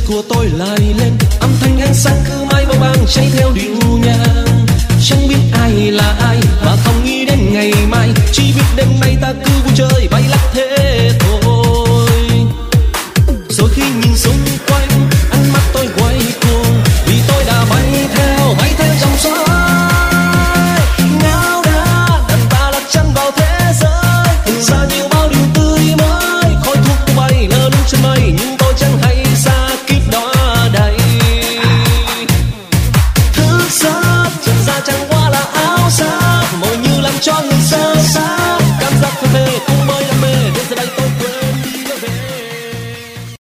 của tôi lại lên, âm thanh ánh sáng cứ mãi vang vang cháy theo điệu nhạc. Chẳng biết ai là ai mà không nghĩ đến ngày mai, chỉ biết đêm nay ta cứ vui chơi bay lắc thế thôi. Rồi khi nhìn xung quanh, ánh mắt tôi quay cuồng, vì tôi đã bay theo dòng xoáy. Ngao đá đàn ta đặt chân vào thế giới, hình ra nhiều bao điều tươi mới. Khói thuốc tung bay lơ lửng trên mây, nhưng tôi chẳng hay xa kiếp đó đây. Thức giấc trần ra chẳng qua là áo xa, mồi như làm cho người say.